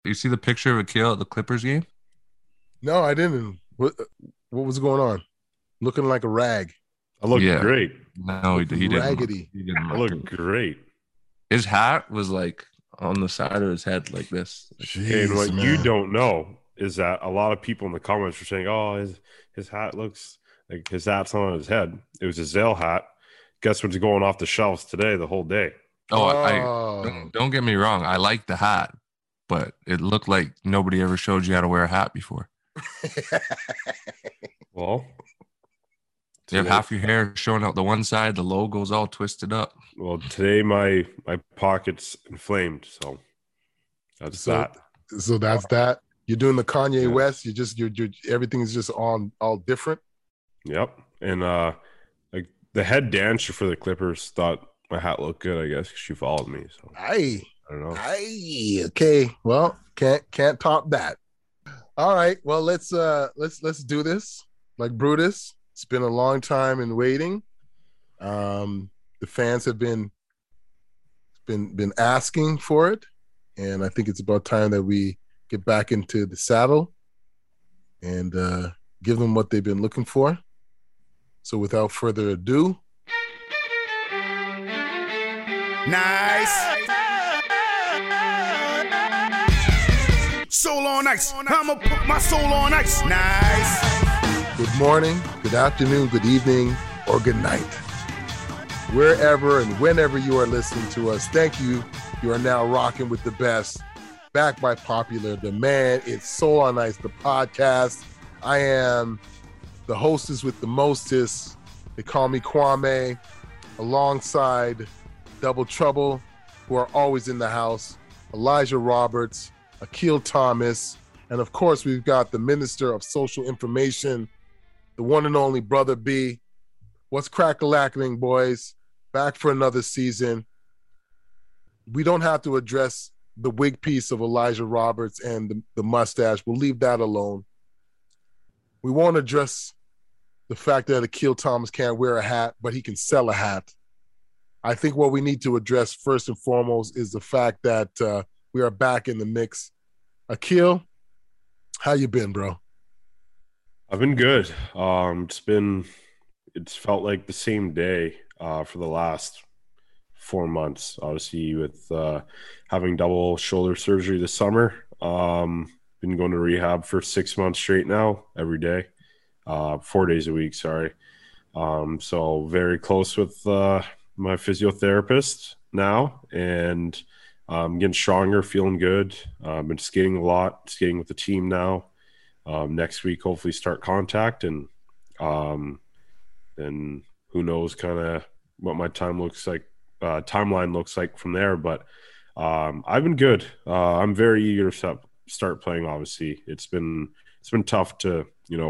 You see the picture of Akil at the Clippers game? No, I didn't. What was going on? Looking like a rag. I look Yeah. great. No, Looking he didn't. raggedy. He didn't I look look good. great. His hat was like on the side of his head like this. And Jeez, what you man. don't know is that a lot of people in the comments were saying, "Oh, his hat looks like his hat's not on his head." It was a Zale hat. Guess what's going off the shelves today? The whole day. Oh, I Oh, don't get me wrong. I like the hat, but it looked like nobody ever showed you how to wear a hat before. Well, You have today, half your hair showing out the one side, the logo's all twisted up. today my pocket's inflamed, so that's so that. so that's that. You're doing the Kanye Yeah. West. You're everything's just on all different. Yep. And like the head dancer for the Clippers thought my hat looked good, I guess, 'cause she followed me. So Aye, I don't know. aye. Okay. Well, can't top that. All right. Well, let's do this. Like Brutus. It's been a long time in waiting. The fans have been asking for it, and I think it's about time that we get back into the saddle and give them what they've been looking for. So, without further ado, Nice. Soul on ice. I'ma put my soul on ice. Nice. good morning, good afternoon, good evening, or good night. Wherever and whenever you are listening to us, thank you. You are now rocking with the best, backed by popular demand. It's Soul on Ice, the podcast. I am the hostess with the mostest. They call me Kwame, alongside Double Trouble, who are always in the house, Elijah Roberts, Akil Thomas, and of course, we've got the Minister of Social Information, the one and only Brother B. What's crack-a-lacking, boys? Back for another season. We don't have to address the wig piece of Elijah Roberts and the mustache. We'll leave that alone. We won't address the fact that Akil Thomas can't wear a hat, but he can sell a hat. I think what we need to address first and foremost is the fact that we are back in the mix. Akil, how you been, bro? I've been good. It's felt like the same day for the last 4 months. Obviously, with having double shoulder surgery this summer, been going to rehab for 6 months straight now, every day, 4 days a week. Sorry. So very close with my physiotherapist now, and getting stronger, feeling good. Been skating a lot, skating with the team now. Next week, hopefully start contact, and then who knows kind of what my timeline looks like from there. But I've been good. I'm very eager to start playing. Obviously, it's been tough to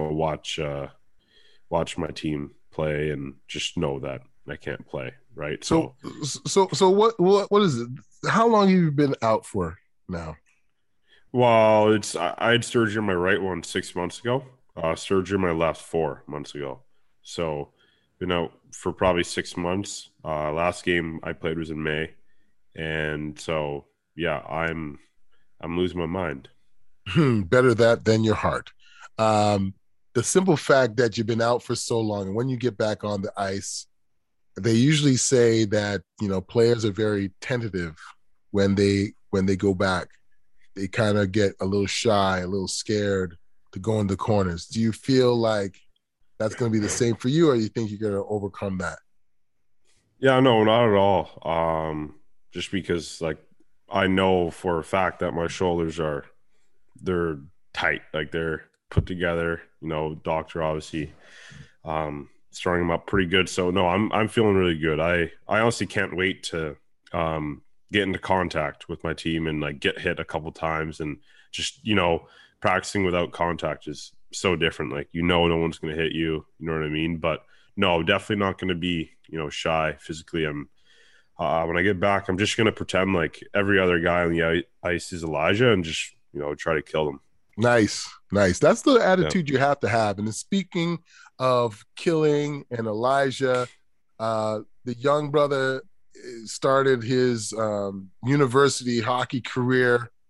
watch my team play and just know that I can't play. Right. So what is it? How long have you been out for now? Well, I had surgery on my right one 6 months ago. Surgery on my left 4 months ago. So been out for probably 6 months. Last game I played was in May, and so yeah, I'm losing my mind. Better that than your heart. The simple fact that you've been out for so long, and when you get back on the ice, they usually say that players are very tentative when they go back. They kind of get a little shy, a little scared to go into corners. Do you feel like that's going to be the same for you, or you think you're going to overcome that? Yeah, no, not at all. Just because I know for a fact that my shoulders they're tight, like they're put together. Doctor obviously starting them up pretty good. So no, I'm feeling really good. I honestly can't wait to get into contact with my team and get hit a couple times, and just practicing without contact is so different. No one's going to hit you. You know what I mean? But no, definitely not going to be shy physically. I'm when I get back, I'm just going to pretend like every other guy on the ice is Elijah and just try to kill them. Nice. That's the attitude you have to have. And then speaking of killing and Elijah, the young brother started his university hockey career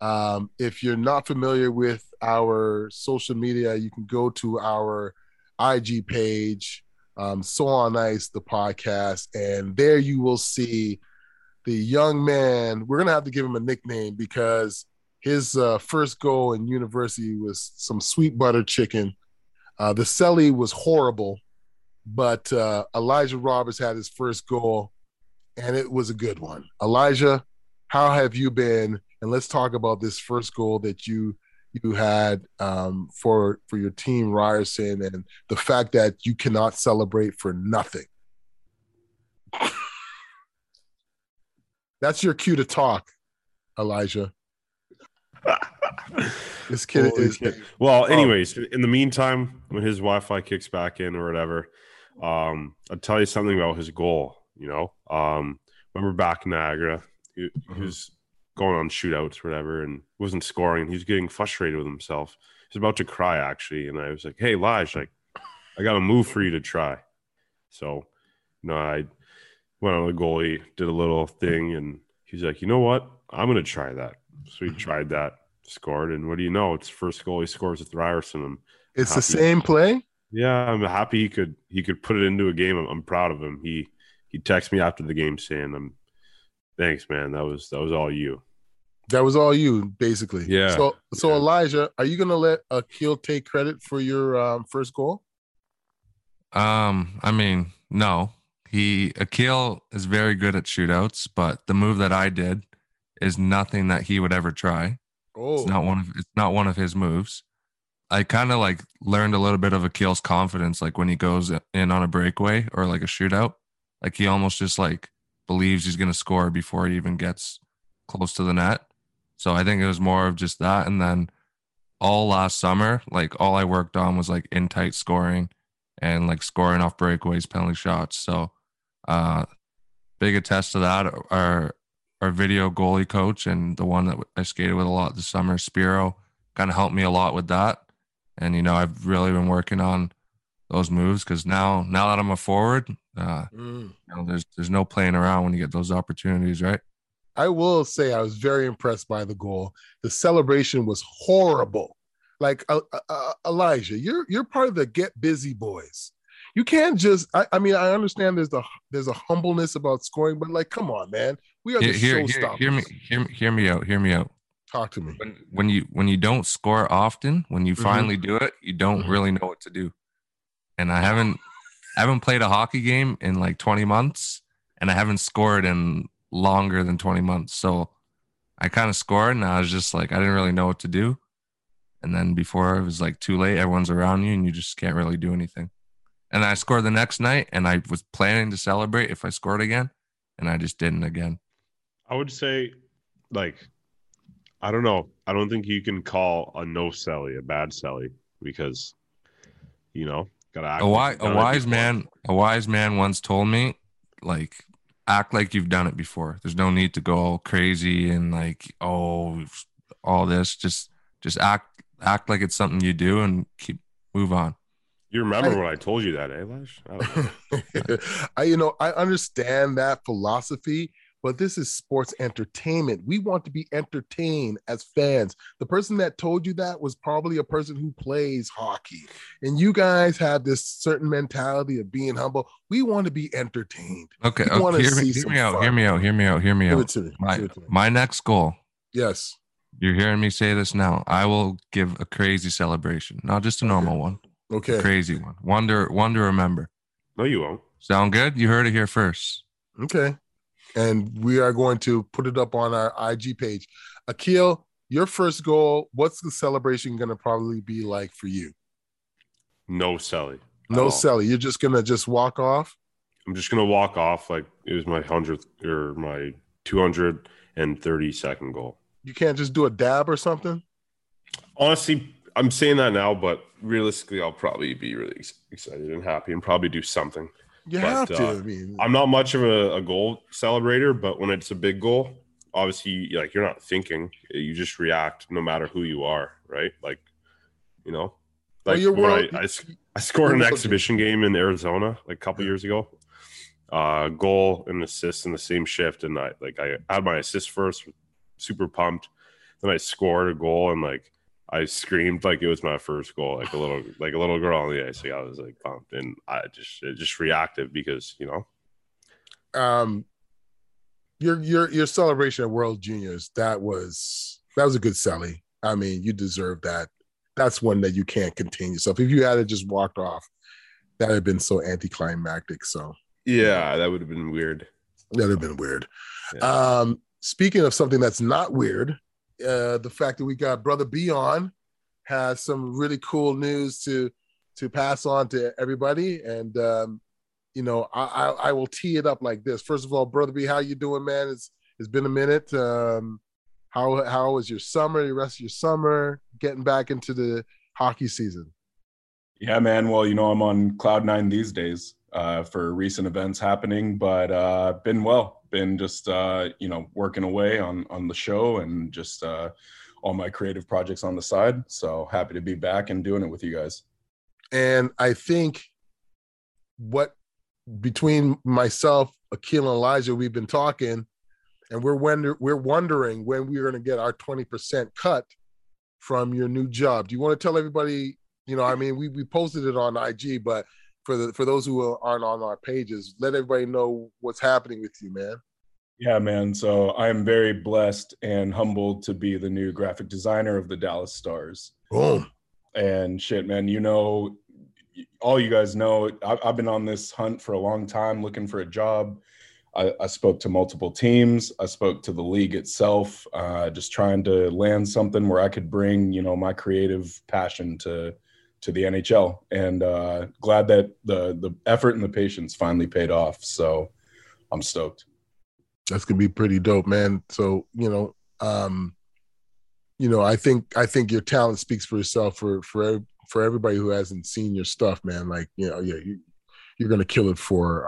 If you're not familiar with our social media, you can go to our IG page, So on Ice, the podcast, and there you will see the young man. We're going to have to give him a nickname because his first goal in university was some sweet butter chicken. The celly was horrible, but Elijah Roberts had his first goal, and it was a good one. Elijah, how have you been? And let's talk about this first goal that you had for your team, Ryerson, and the fact that you cannot celebrate for nothing. That's your cue to talk, Elijah. This kid is. Well, anyways, in the meantime, when his Wi-Fi kicks back in or whatever, I'll tell you something about his goal. Remember back in Niagara, he was going on shootouts or whatever and wasn't scoring. He was getting frustrated with himself. He was about to cry, actually. And I was like, hey, Lige, I got a move for you to try. So, I went on the goalie, did a little thing, and he's like, you know what? I'm going to try that. So he tried that, scored, and what do you know? It's the first goal he scores with Ryerson. It's the same play? Yeah, I'm happy he could put it into a game. I'm proud of him. He texted me after the game saying, thanks, man. That was all you. That was all you, basically. Yeah. So yeah. Elijah, are you going to let Akil take credit for your first goal? I mean, no. Akil is very good at shootouts, but the move that I did is nothing that he would ever try. Oh. It's not one of his moves. I kind of learned a little bit of Akil's confidence, when he goes in on a breakaway or a shootout, he almost just believes he's going to score before he even gets close to the net. So I think it was more of just that. And then all last summer, all I worked on was in tight scoring and scoring off breakaways, penalty shots. So big attest to that. Our video goalie coach and the one that I skated with a lot this summer, Spiro, kind of helped me a lot with that. And, I've really been working on those moves because now that I'm a forward, there's no playing around when you get those opportunities, right? I will say I was very impressed by the goal. The celebration was horrible. Elijah, you're part of the Get Busy boys. You can't just. I understand there's a humbleness about scoring, but come on, man. We are the showstoppers. Hear me out. Talk to me. When you don't score often, when you finally do it, you don't really know what to do. And I haven't played a hockey game in 20 months, and I haven't scored in longer than 20 months. So I kind of scored, and I was just I didn't really know what to do. And then before it was too late, everyone's around you, and you just can't really do anything. And I scored the next night, and I was planning to celebrate if I scored again, and I just didn't again. I would say, I don't know. I don't think you can call a no celly a bad celly because, gotta act. A wise man once told me, act like you've done it before. There's no need to go crazy and all this. Just act like it's something you do and move on. You remember when I told you that, Lash? I don't know. I understand that philosophy, but this is sports entertainment. We want to be entertained as fans. The person that told you that was probably a person who plays hockey. And you guys have this certain mentality of being humble. We want to be entertained. Okay. Hear me out. My next goal. Yes. You're hearing me say this now. I will give a crazy celebration, not just a normal one. Okay. A crazy one. One to remember. No, you won't. Sound good? You heard it here first. Okay. And we are going to put it up on our IG page. Akil, your first goal, what's the celebration going to probably be like for you? No celly. No celly. You're just going to walk off? I'm just going to walk off like it was my 100th or my 232nd goal. You can't just do a dab or something? Honestly, I'm saying that now, but realistically, I'll probably be really excited and happy and probably do something. You have to. I'm not much of a goal celebrator, but when it's a big goal, obviously, you're not thinking. You just react no matter who you are, right? I scored an exhibition game in Arizona a couple years ago. Goal and assist in the same shift, and I had my assist first, super pumped. then I scored a goal and like I screamed like it was my first goal, like a little girl on the ice. Like I was like pumped, and it just reacted because Um, your celebration at World Juniors, that was a good celly. I mean, you deserve that. That's one that you can't contain yourself. If you had just walked off, that would have been so anticlimactic. So yeah, that would have been weird. That would have been weird. Yeah. Speaking of something that's not weird, the fact that we got Brother B on has some really cool news to pass on to everybody. And I will tee it up like this. First of all, Brother B, how you doing, man? It's been a minute. How was your summer, the rest of your summer, getting back into the hockey season? Yeah, man. Well, I'm on cloud nine these days for recent events happening, but been well. Been just, working away on the show and just all my creative projects on the side. So happy to be back and doing it with you guys. And I think between myself, Akil, and Elijah, we've been talking, and we're wondering when we're going to get our 20% cut from your new job. Do you want to tell everybody? We posted it on IG, but for those who aren't on our pages, let everybody know what's happening with you, man. Yeah, man. So I am very blessed and humbled to be the new graphic designer of the Dallas Stars. Boom. And shit, man, all you guys know, I've been on this hunt for a long time looking for a job. I spoke to multiple teams. I spoke to the league itself, just trying to land something where I could bring, my creative passion to the NHL. And glad that the effort and the patience finally paid off. So I'm stoked. That's gonna be pretty dope, man. So I think your talent speaks for itself for everybody who hasn't seen your stuff, man. Like you're gonna kill it for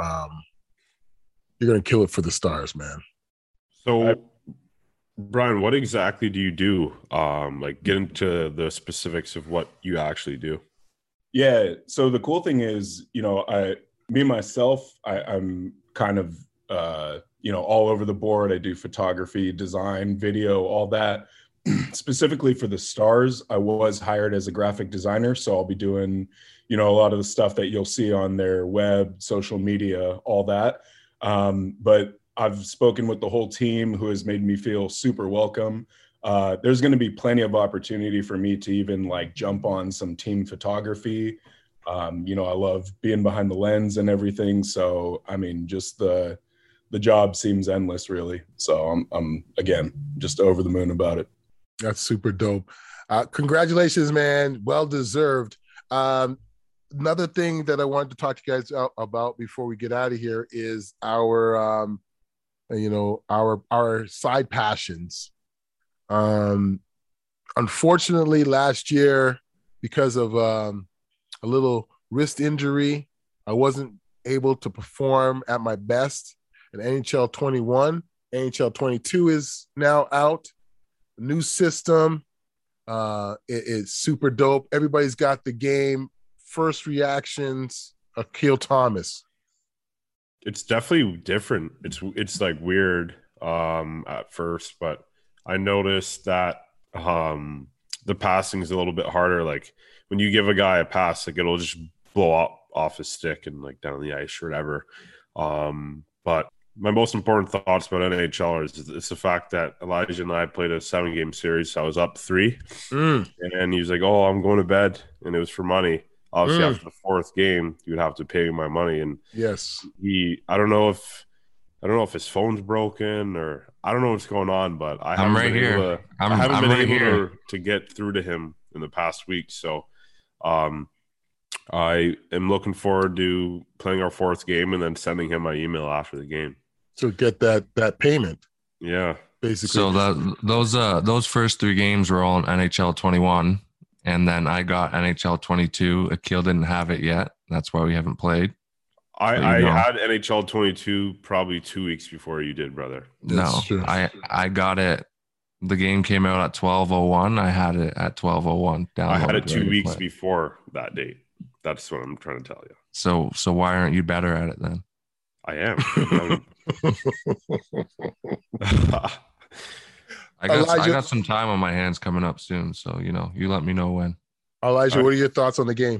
the Stars, man. So, Brian, what exactly do you do? Get into the specifics of what you actually do. Yeah. So the cool thing is, I'm kind of, all over the board. I do photography, design, video, all that. Specifically for the Stars, I was hired as a graphic designer. So I'll be doing, a lot of the stuff that you'll see on their web, social media, all that. But I've spoken with the whole team who has made me feel super welcome. There's going to be plenty of opportunity for me to even jump on some team photography. I love being behind the lens and everything. So, just the job seems endless, really. So I'm again, just over the moon about it. That's super dope. Congratulations, man. Well-deserved. Another thing that I wanted to talk to you guys about before we get out of here is our side passions. Unfortunately, last year, because of a little wrist injury, I wasn't able to perform at my best in NHL 21. NHL 22 is now out. New system. It's super dope. Everybody's got the game. First reactions, Akil Thomas. It's definitely different. It's weird at first, but I noticed that the passing is a little bit harder. Like when you give a guy a pass, it'll just blow up off his stick and down the ice or whatever. But my most important thoughts about NHL is it's the fact that Elijah and I played a 7-game series. So I was up 3, and then he was like, "Oh, I'm going to bed," and it was for money. Obviously, after the 4th game, you would have to pay me my money. And yes, I don't know if his phone's broken or I don't know what's going on, but I haven't been able to get through to him in the past week. So I am looking forward to playing our 4th game and then sending him my email after the game. So get that payment. Yeah. Basically. So those first 3 games were all in NHL 21. And then I got NHL 22. Akil didn't have it yet. That's why we haven't played. I had NHL 22 probably 2 weeks before you did, brother. No, I got it. The game came out at 12:01. I had it at 12:01. I had it 2 weeks before that date. That's what I'm trying to tell you. So why aren't you better at it then? I am. I Elijah, got some time on my hands coming up soon, so you let me know when. Elijah, what are your thoughts on the game?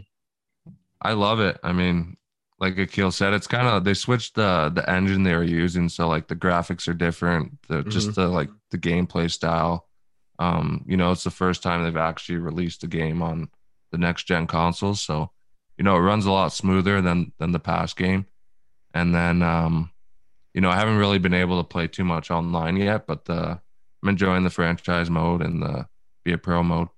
I love it. I mean, like Akil said, it's kind of they switched the engine they were using, so like the graphics are different. Just the like the gameplay style. It's the first time they've actually released a game on the next gen consoles, so it runs a lot smoother than the past game. And then I haven't really been able to play too much online yet, but I'm enjoying the franchise mode and the Be a Pro mode.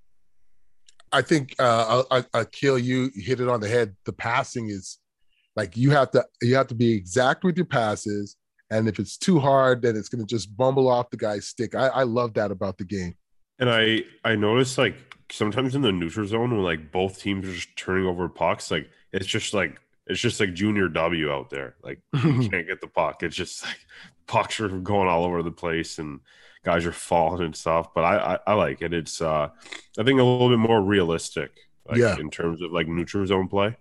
I think Akil, you hit it on the head. The passing is like you have to be exact with your passes, and if it's too hard, then it's going to just bumble off the guy's stick. I love that about the game. And I noticed like sometimes in the neutral zone when like both teams are just turning over pucks, like it's just like junior W out there. Like you can't get the puck. It's just like pucks are going all over the place and guys are falling and stuff. But I like it. It's I think a little bit more realistic, in terms of like neutral zone play.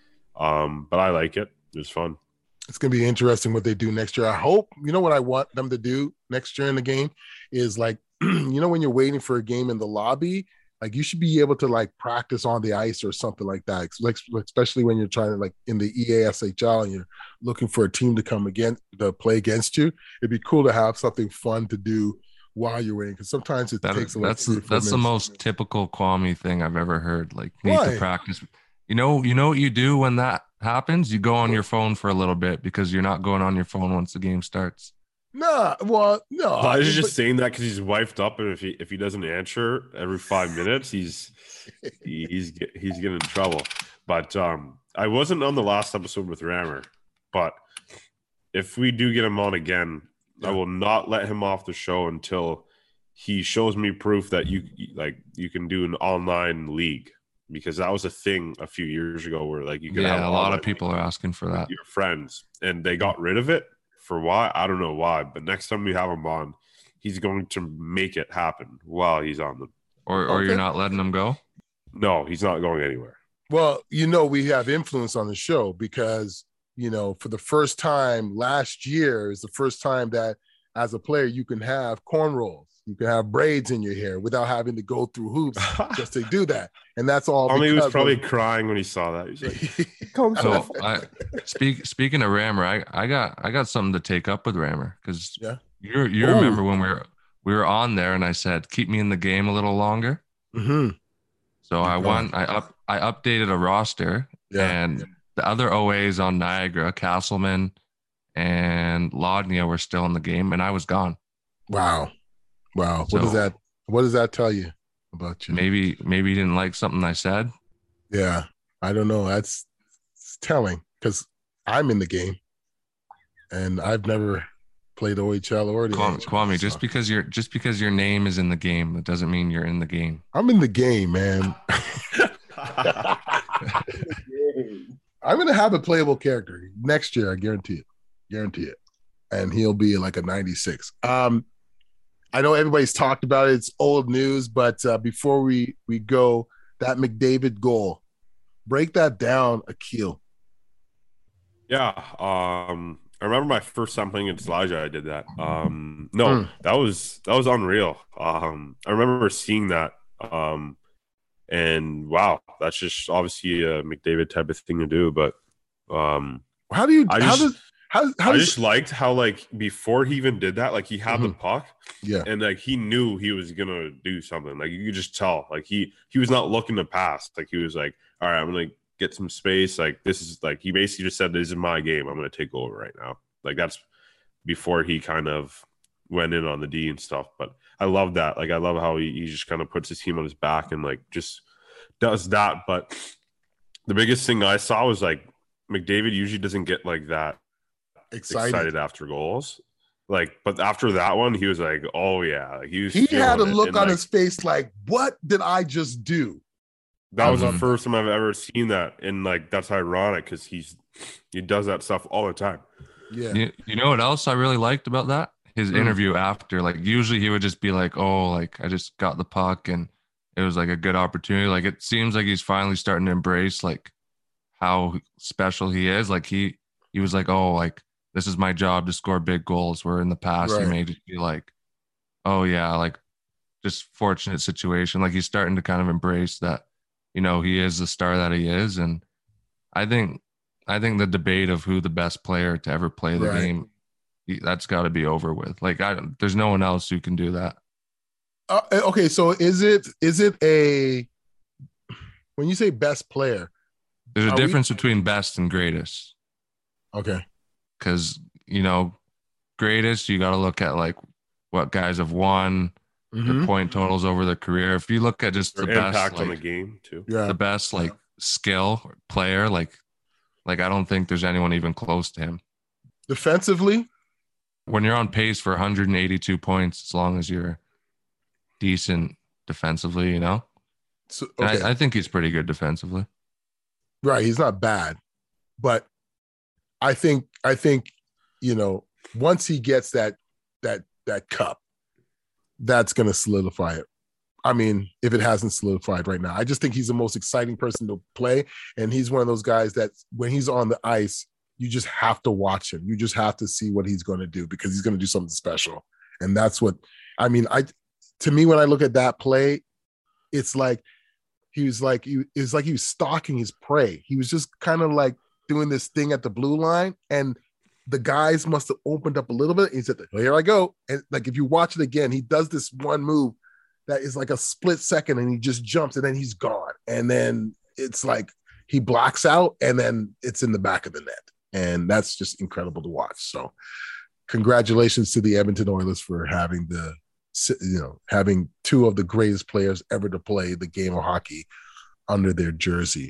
But I like it. It's fun. It's going to be interesting what they do next year. I hope, what I want them to do next year in the game is like, when you're waiting for a game in the lobby, like you should be able to like practice on the ice or something like that. Like, especially when you're trying to like in the EASHL and you're looking for a team to come again to play against you. It'd be cool to have something fun to do while you're waiting, because sometimes it takes a that's the most typical Kwame thing I've ever heard. Like need to practice. You know what you do when that happens? You go on your phone for a little bit because you're not going on your phone once the game starts. No. Elijah's just saying that because he's wifed up, and if he doesn't answer every 5 minutes, he's getting in trouble. But I wasn't on the last episode with Rammer, but if we do get him on again, I will not let him off the show until he shows me proof that you can do an online league, because that was a thing a few years ago where like you could have a lot of people are asking for that. Your friends, and they got rid of it. For why? I don't know why, but next time we have him on, he's going to make it happen while he's on them. Or you're not letting him go? No, he's not going anywhere. Well, we have influence on the show because, for the first time last year is the first time that as a player you can have cornrows. You can have braids in your hair without having to go through hoops just to do that. And that's all. He was probably crying when he saw that. He's like, so speaking of Rammer, I got something to take up with Rammer, because you remember when we were on there and I said, keep me in the game a little longer. Mm-hmm. So I updated a roster, and the other OAs on Niagara, Castleman and Laudnia, were still in the game, and I was gone. Wow. What does that tell you about you? Maybe you didn't like something I said. Yeah, I don't know. It's telling, because I'm in the game and I've never played OHL or the NHL. Kwame, just because your name is in the game, it doesn't mean you're in the game. I'm in the game, man. I'm gonna have a playable character next year. I guarantee it. And he'll be like a 96. I know everybody's talked about it. It's old news, but before we go, that McDavid goal, break that down, Akil. Yeah, I remember my first time playing against Elijah. I did that. That was unreal. I remember seeing that, and wow, that's just obviously a McDavid type of thing to do. But I just liked how, like, before he even did that, like, he had the puck, and like he knew he was gonna do something. Like, you could just tell, like, he was not looking to pass. Like, he was like, all right, I'm gonna get some space. Like, this is like, he basically just said, this is my game, I'm gonna take over right now. Like, that's before he kind of went in on the D and stuff. But I love that. Like, I love how he just kind of puts his team on his back and like just does that. But the biggest thing I saw was like McDavid usually doesn't get like that excited after goals, like, but after that one he was like, oh yeah, like, he had a look on his face like, what did I just do? That was the first time I've ever seen that, and like that's ironic because he does that stuff all the time. You know what else I really liked about that? His interview after, like, usually he would just be like, oh, like, I just got the puck and it was like a good opportunity. Like, it seems like he's finally starting to embrace like how special he is. Like, he was like, oh, like, this is my job to score big goals, where in the past he may just be like, oh yeah, like, just fortunate situation. Like, he's starting to kind of embrace that, he is the star that he is. And I think the debate of who the best player to ever play the game, that's got to be over with. Like, there's no one else who can do that. Okay, so is it a, when you say best player, there's a difference between best and greatest. Okay. Because, greatest, you got to look at like what guys have won, their point totals over their career. If you look at just the best impact on the game too, the best like skill player, like I don't think there's anyone even close to him. Defensively, when you're on pace for 182 points, as long as you're decent defensively, So, okay. I think he's pretty good defensively. Right, he's not bad, but I think once he gets that cup, that's going to solidify it. I mean, if it hasn't solidified right now, I just think he's the most exciting person to play. And he's one of those guys that when he's on the ice, you just have to watch him. You just have to see what he's going to do, because he's going to do something special. And that's what, I mean, to me, when I look at that play, it's like he was stalking his prey. He was just kind of like doing this thing at the blue line, and the guys must have opened up a little bit. He said, well, here I go. And like, if you watch it again, he does this one move that is like a split second, and he just jumps, and then he's gone. And then it's like he blocks out, and then it's in the back of the net. And that's just incredible to watch. So congratulations to the Edmonton Oilers for having having two of the greatest players ever to play the game of hockey under their jersey.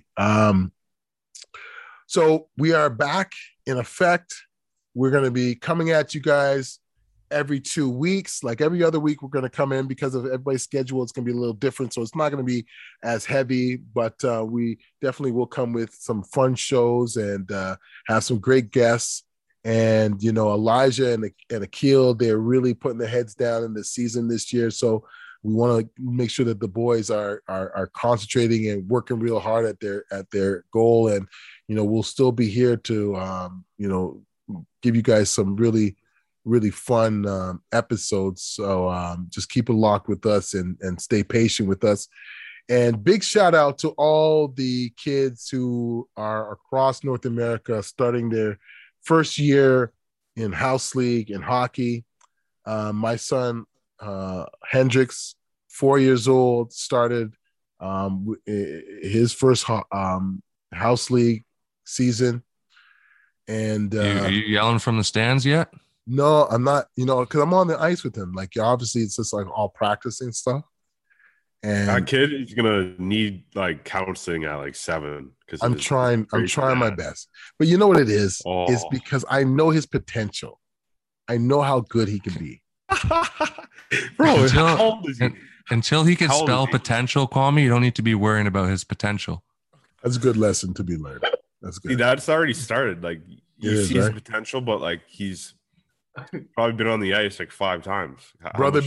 So we are back in effect. We're going to be coming at you guys every 2 weeks. Like every other week, we're going to come in because of everybody's schedule. It's going to be a little different. So it's not going to be as heavy, but we definitely will come with some fun shows and have some great guests. And, Elijah and Akil, they're really putting their heads down in the season this year. So we want to make sure that the boys are concentrating and working real hard at their goal. And, we'll still be here to, give you guys some really, really fun episodes. So just keep it locked with us and stay patient with us. And big shout out to all the kids who are across North America starting their first year in house league in hockey. My son, Hendrix, 4 years old, started his first house league season. And are you yelling from the stands yet? No, I'm not, because I'm on the ice with him. Like, obviously it's just like all practicing stuff. And that kid is gonna need like counseling at like 7. Because I'm trying my best. But you know what it is? It's because I know his potential. I know how good he can be. Bro, how old is he? Until he can spell potential, Kwame, you don't need to be worrying about his potential. That's a good lesson to be learned. That's good. See, that's already started. Like, you see his potential, but like he's probably been on the ice like 5 times. Brother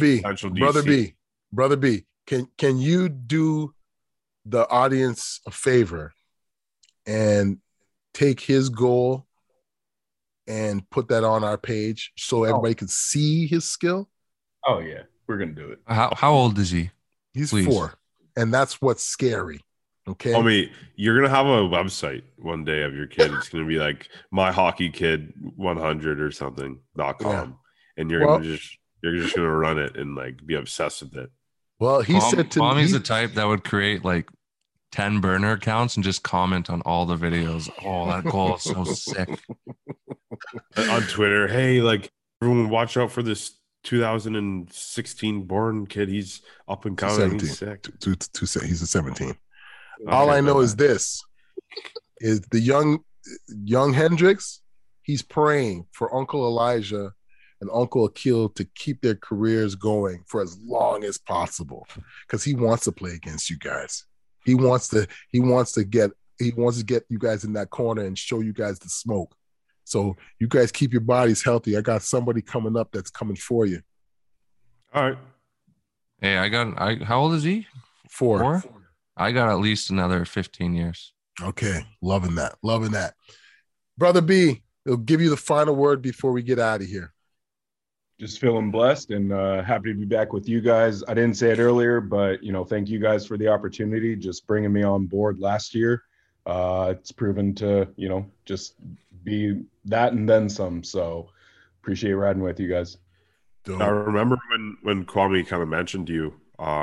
B, can you do the audience a favor and take his goal and put that on our page so everybody can see his skill? Oh yeah, we're gonna do it. How old is he? He's 4, and that's what's scary. Okay. I mean, you're gonna have a website one day of your kid. It's gonna be like My Hockey Kid 100 or something.com, and you're just gonna run it and like be obsessed with it. Well, he said to me, Mommy's the type that would create like 10 burner accounts and just comment on all the videos. Oh, that goal is so sick. On Twitter, hey, like everyone watch out for this 2016 born kid. He's up and coming. He's sick. He's a 17. Okay, all I know is this: is the young Hendrix. He's praying for Uncle Elijah and Uncle Akil to keep their careers going for as long as possible, because he wants to play against you guys. He wants to get you guys in that corner and show you guys the smoke. So you guys keep your bodies healthy. I got somebody coming up that's coming for you. All right. Hey, how old is he? 4. I got at least another 15 years. Okay. Loving that. Brother B, he'll give you the final word before we get out of here. Just feeling blessed and happy to be back with you guys. I didn't say it earlier, but thank you guys for the opportunity, just bringing me on board last year. It's proven to just be that and then some. So appreciate riding with you guys. I remember when Kwame kind of mentioned you,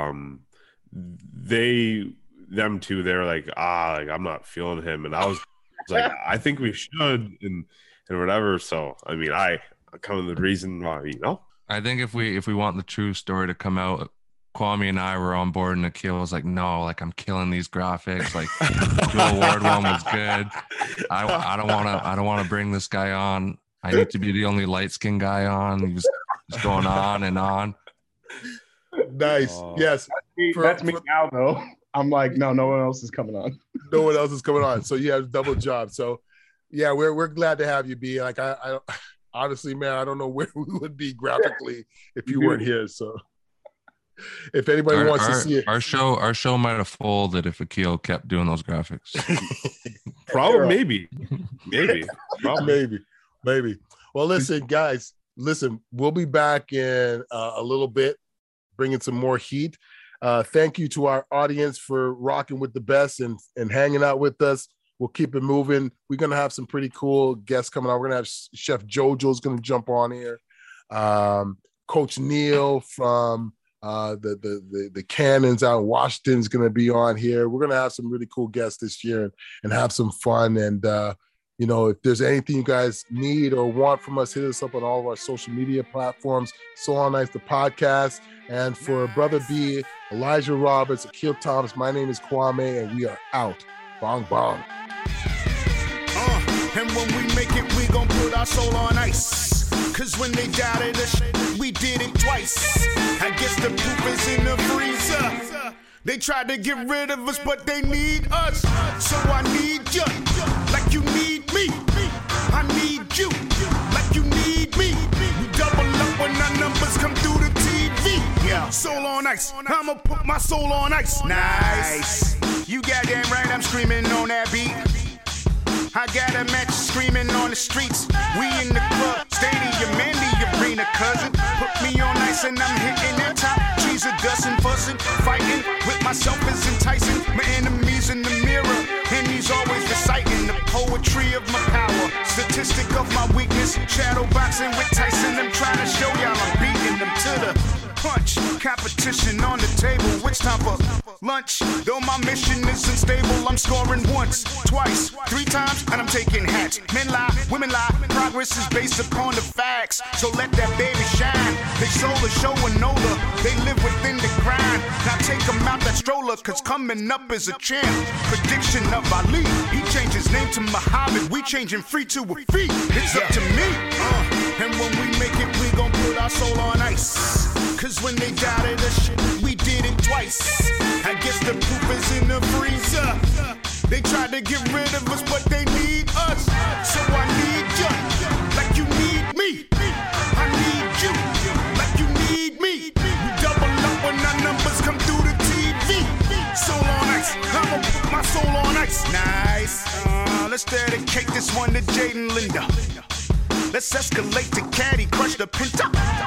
them two, they're like, I'm not feeling him, and I was like, I think we should, and whatever. So I mean, I kind of the reason why, I think if we want the true story to come out, Kwame and I were on board, and Akil was like, no, like, I'm killing these graphics. Like, the Dual Ward one was good. I don't want to bring this guy on. I need to be the only light skinned guy on. He was just going on and on. Nice. Yes. That's me now, though. I'm like, no one else is coming on. No one else is coming on. So you have a double job. So yeah, we're glad to have you, B. Like, I honestly, man, I don't know where we would be graphically if you weren't here. So if anybody wants to see it, our show might have folded if Akil kept doing those graphics. Probably, maybe. Well, listen, guys, we'll be back in a little bit, bringing some more heat. Thank you to our audience for rocking with the best and hanging out with us. We'll keep it moving. We're going to have some pretty cool guests coming out. We're going to have Chef Jojo's going to jump on here. Coach Neil from the Cannons out in Washington is going to be on here. We're going to have some really cool guests this year and have some fun. And, if there's anything you guys need or want from us, hit us up on all of our social media platforms. So On Ice, the podcast. And for Brother B, Elijah Roberts, Akil Thomas, my name is Kwame, and we are out. Bong, bong. And when we make it, we gon' put our soul on ice. Cause when they doubted us, we did it twice. I guess the proof is in the freezer. They tried to get rid of us, but they need us. So I need you, like you need me. I need you, like you need me. We double up when our numbers come through the TV. Yeah, soul on ice, I'ma put my soul on ice. Nice. You goddamn right, I'm screaming on that beat. I got a match screaming on the streets. We in the club, stadium, and the arena, cousin. Put me on ice and I'm hitting that top. Trees are dusting, fussing, fighting with myself is enticing. My enemies in the mirror, and he's always reciting the poetry of my power. Statistic of my weakness, shadow boxing with Tyson. I'm trying to show y'all I'm beating them to the punch. Competition on the table, it's time for lunch. Though my mission is unstable, I'm scoring once, twice, 3 times, and I'm taking hats. Men lie, women lie, progress is based upon the facts. So let that baby shine. They sold a show and older, they live within the grind. Now take them out that stroller, cause coming up is a champ. Prediction of Ali, he changed his name to Muhammad. We changing free to a fee, it's up to me. And when we make it, we gon' put our soul on ice. Cause when they doubted us, we did it twice. I guess the proof is in the freezer. They tried to get rid of us, but they need us. So I need you, like you need me. I need you, like you need me. We double up when our numbers come through the TV. Soul on ice, I'ma put my soul on ice. Nice. Let's dedicate this one to Jaden Linda. Let's escalate to Caddy, crush the Pinto.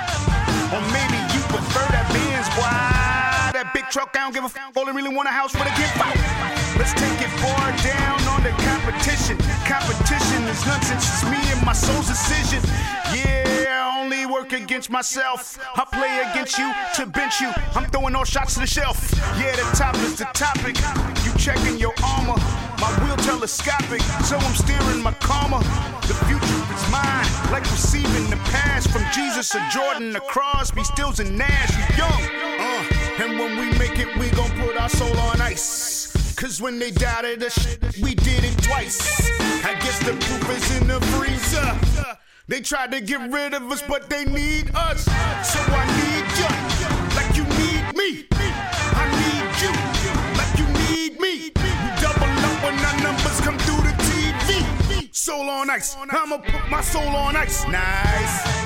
Or maybe you prefer that Benz, why? That big truck, I don't give a f***, only really want a house with a gift. Let's take it far down on the competition. Competition is nonsense, it's me and my soul's decision. Yeah, I only work against myself. I play against you to bench you. I'm throwing all shots to the shelf. Yeah, the top is the topic. You checking your armor. My wheel telescopic, so I'm steering my karma. The future is mine, like receiving the pass from Jesus or Jordan or Crosby, Stills and Nash. We young, and when we make it, we gon' put our soul on ice. Cause when they doubted us, we did it twice. I guess the proof is in the freezer. They tried to get rid of us, but they need us. So I need you, like you need me. I need you, like you need me. We double up when our numbers come through the TV. Soul on ice, I'ma put my soul on ice. Nice.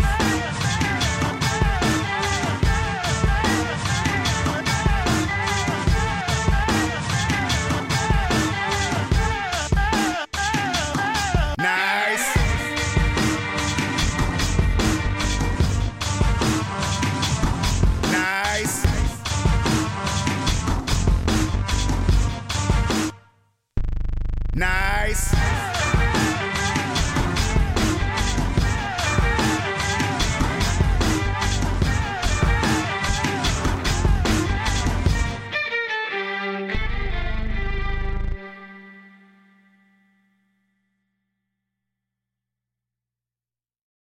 Nice.